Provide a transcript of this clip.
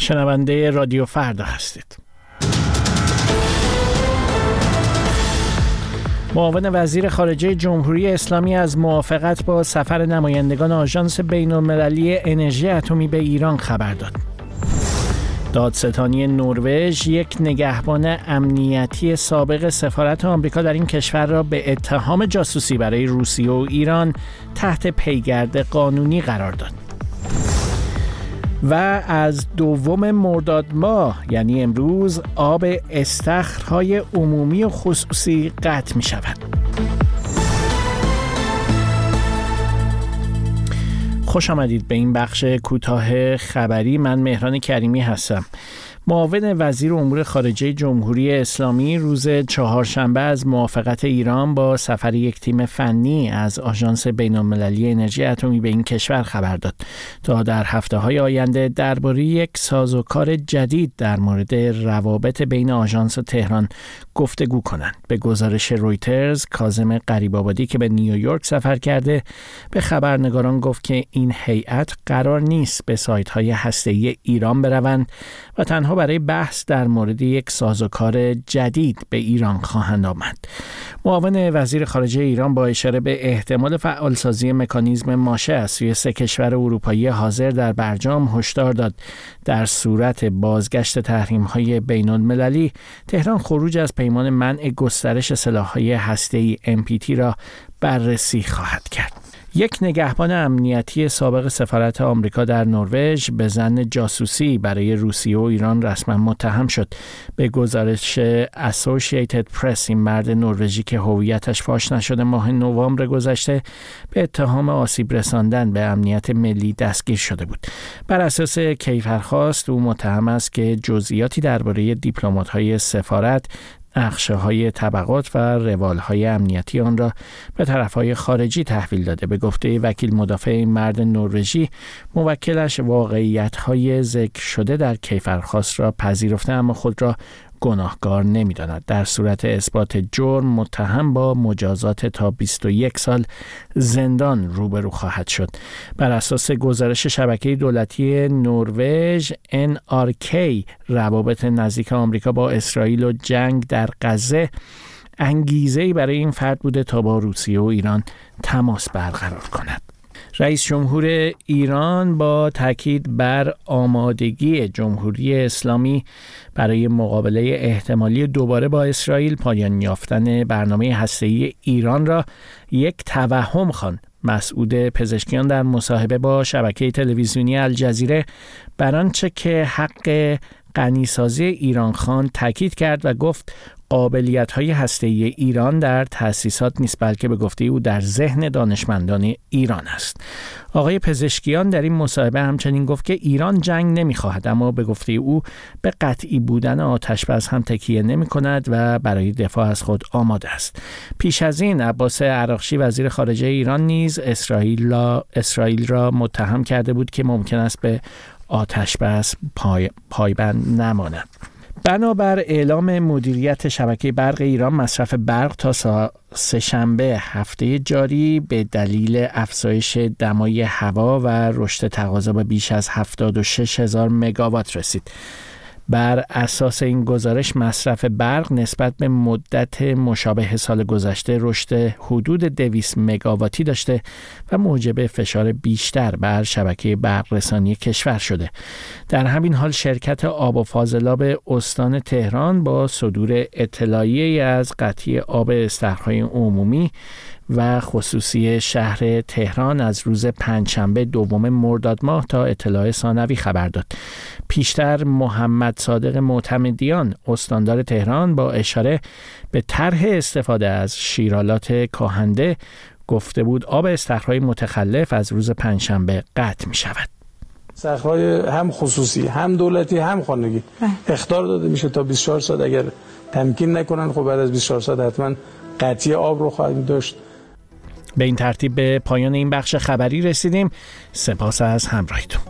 شنونده رادیو فردا هستید. معاون وزیر خارجه جمهوری اسلامی از موافقت با سفر نمایندگان آژانس بین‌المللی انرژی اتمی به ایران خبر داد. دادستانی نروژ یک نگهبان امنیتی سابق سفارت آمریکا در این کشور را به اتهام جاسوسی برای روسیه و ایران تحت پیگرد قانونی قرار داد. و از 2 مرداد ماه یعنی امروز آب استخرهای عمومی و خصوصی قطع می شود. خوش آمدید به این بخش کوتاه خبری. من مهران کریمی هستم. معاون وزیر امور خارجه جمهوری اسلامی روز چهارشنبه از موافقت ایران با سفر یک تیم فنی از آژانس بین‌المللی انرژی اتمی به این کشور خبر داد تا در هفته‌های آینده درباره یک سازوکار جدید در مورد روابط بین آژانس و تهران گفتگو کنند. به گزارش رویترز، کاظم غریب‌آبادی که به نیویورک سفر کرده به خبرنگاران گفت که این هیئت قرار نیست به سایت‌های هسته‌ای ایران بروند و تنها برای بحث در مورد یک سازوکار جدید به ایران خواهند آمد. معاون وزیر خارجه ایران با اشاره به احتمال فعالسازی مکانیزم ماشه از سوی 3 کشور اروپایی حاضر در برجام هشدار داد در صورت بازگشت تحریم‌های بین‌المللی تهران خروج از پیمان منع گسترش سلاح‌های هسته‌ای NPT را بررسی خواهد کرد. یک نگهبان امنیتی سابق سفارت آمریکا در نروژ به ظن جاسوسی برای روسیه و ایران رسما متهم شد. به گزارش اسوسییتد پرس، این مرد نروژی که هویتش فاش نشده ماه نوامبر گذشته به اتهام آسیب رساندن به امنیت ملی دستگیر شده بود. بر اساس کیفرخواست او متهم است که جزئیاتی درباره دیپلمات‌های سفارت، نقشه‌های طبقات و روال‌های امنیتی آن را به طرف‌های خارجی تحویل داده. به گفته وکیل مدافع این مرد نروژی، موکلش واقعیت‌های ذکر شده در کیفرخواست را پذیرفته اما خود را گناهکار نمی‌داند. در صورت اثبات جرم متهم با مجازات تا 21 سال زندان روبرو خواهد شد. بر اساس گزارش شبکه دولتی نروژ NRK، روابط نزدیک آمریکا با اسرائیل و جنگ در غزه انگیزه‌ای برای این فرد بوده تا با روسیه و ایران تماس برقرار کند. رئیس جمهور ایران با تاکید بر آمادگی جمهوری اسلامی برای مقابله احتمالی دوباره با اسرائیل پایان یافتن برنامه هسته‌ای ایران را یک توهم خواند. مسعود پزشکیان در مصاحبه با شبکه تلویزیونی الجزیره بر آنچه که حق غنیسازی ایران خان تاکید کرد و گفت قابلیت‌های هسته‌ای ایران در تأسیسات نیست بلکه به گفته او در ذهن دانشمندان ایران است. آقای پزشکیان در این مصاحبه همچنین گفت که ایران جنگ نمی‌خواهد، اما به گفته او به قطعی بودن آتش‌بس هم تکیه نمی‌کند و برای دفاع از خود آماده است. پیش از این عباس عراقچی وزیر خارجه ایران نیز اسرائیل را متهم کرده بود که ممکن است به آتش‌بس پایبند نماند. بنابر اعلام مدیریت شبکه برق ایران، مصرف برق تا سه‌شنبه هفته جاری به دلیل افزایش دمای هوا و رشد تقاضا به بیش از 76,000 مگاوات رسید. بر اساس این گزارش مصرف برق نسبت به مدت مشابه سال گذشته رشد حدود 200 مگاواتی داشته و موجب فشار بیشتر بر شبکه برق رسانی کشور شده. در همین حال شرکت آب و فاضلاب استان تهران با صدور اطلاعیه‌ای از قطعی آب استخرهای عمومی و خصوصی شهر تهران از روز پنجشنبه 2 مرداد ماه تا اطلاع ثانوی خبر داد. پیشتر محمد صادق معتمدیان استاندار تهران با اشاره به طرح استفاده از شیرالات کاهنده گفته بود آب استخرهای متخلف از روز پنجشنبه قطع می شود. استخرهای هم خصوصی هم دولتی هم خانگی اخطار داده میشه تا 24 ساعت، اگر تمکین نکنن خب بعد از 24 ساعت حتما قطعی آب رو خواهیم داشت. به این ترتیب به پایان این بخش خبری رسیدیم. سپاس از همراهیتون.